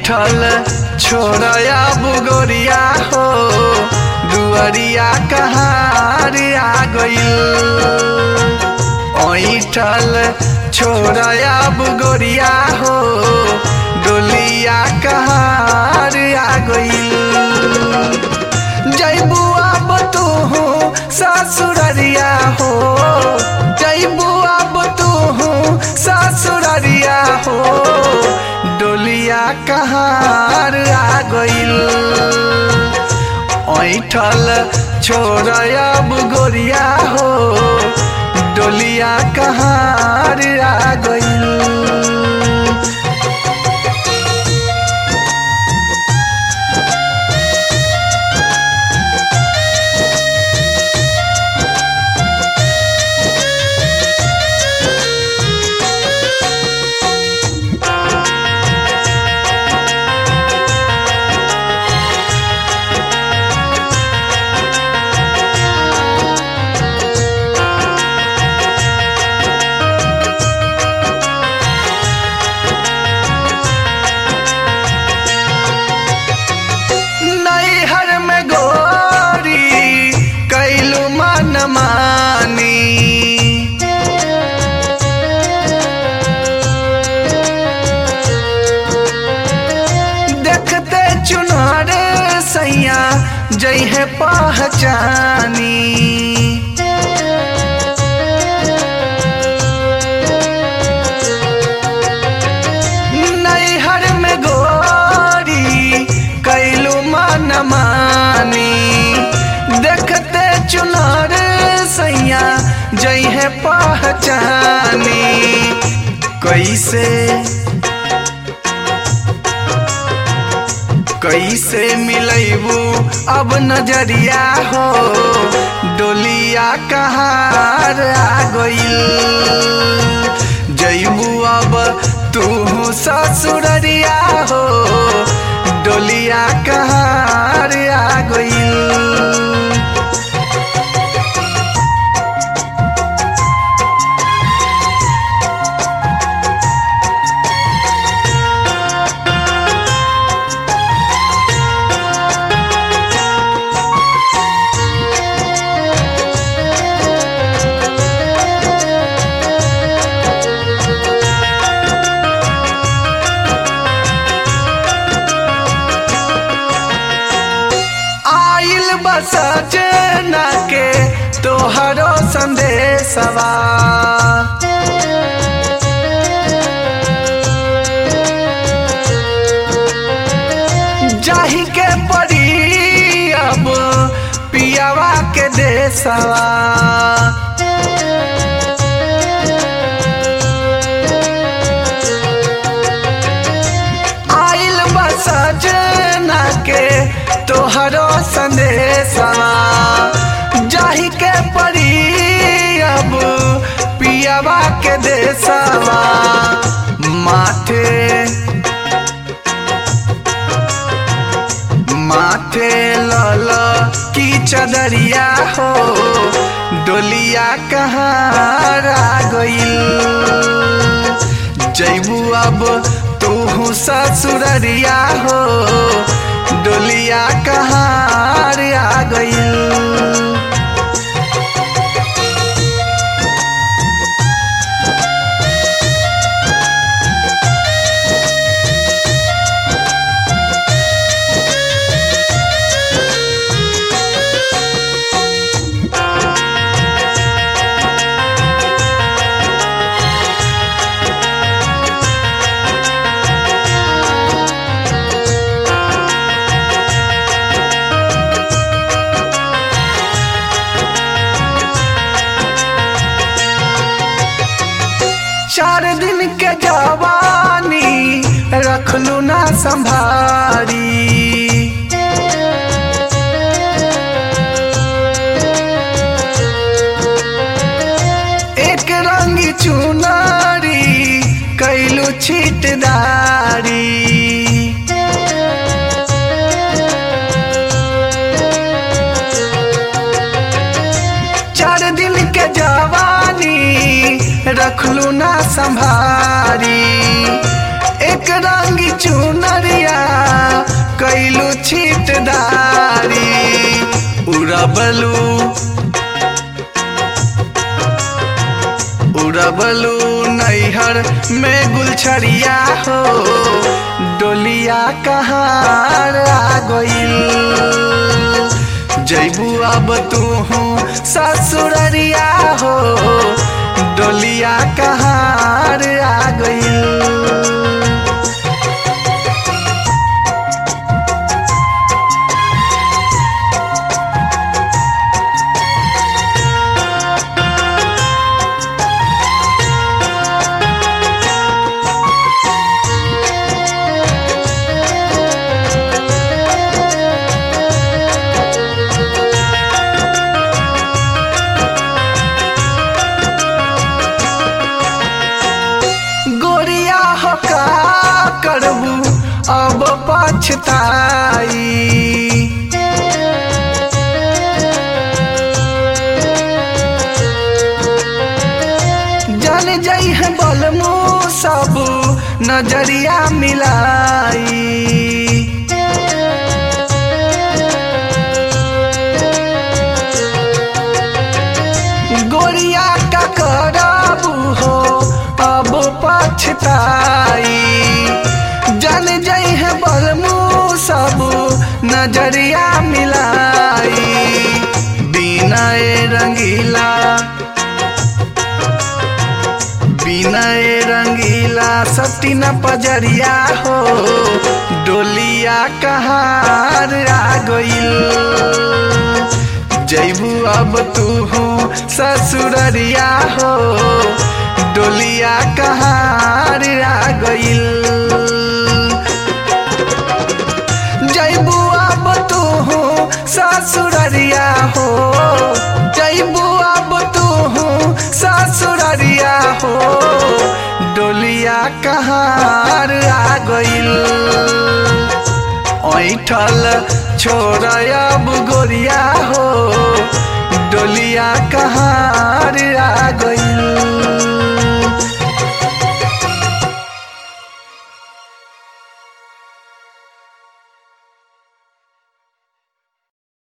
ऐठल छोड़या बुगोरिया हो दुअरिया कहार आ गइल। ऐठल छोड़या बुगोरिया हो डोलिया कहार आ गइल। जइबू अब तू ससुररिया हो जइबू अब तू ससुररिया हो डोलिया कहार आ गइल। ऐठल छोड़या बुगोरिया हो डोलिया कहार आ गइल। जई है पहचानी नैहर में गोरी कैलू मन मानी देखते चुनार सैया जई है पहचानी। कैसे मिलैबू अब नजरिया हो डोलिया कहार आ गइल। जइबू अब तू ससुररिया हो डोलिया कहार आ गइल। सजना के तोहरो संदेशवा जाही के पड़ी अब पियावा के देशवा। आइल बा सजना के तोहरो संदेशवा जाही के पड़ी अब पियावा के देशवा। माथे लल की चदरिया हो डोलिया कहार आ गइल। जइबू अब तू ससुररिया हो डोलिया कहार आ गइल। रखलू ना संभारी एक रंगी चुनारी कैलू छिटदारी। चार दिन के जवानी रखलू ना संभारी एक रंगी चुनरिया उड़बलू नैहर में गुलछड़िया हो, डोलिया कहाँ आ गइल। जैबू अब तू ससुररिया हो, डोलिया कहाँ आ गइल। करबू अब पछताई, जल जई है बलमू सब नजरिया मिलाई। गोरिया का करबू हो अब पछताई, जल जई है बलमू सब नजरिया मिलाई। बिना रंगीला सती न पजरिया हो, डोलिया कहाँ आ गइल। जैबू अब तू ससुररिया हो, डोलिया कहाँ आ गइल। जैबू अब तू ससुररिया हो, जैबू अब तू ससुररिया हो, डोलिया कहाँ आ गइल। ऐठल छोड़ अब गोरिया हो, डोलिया कहाँ आ गइल।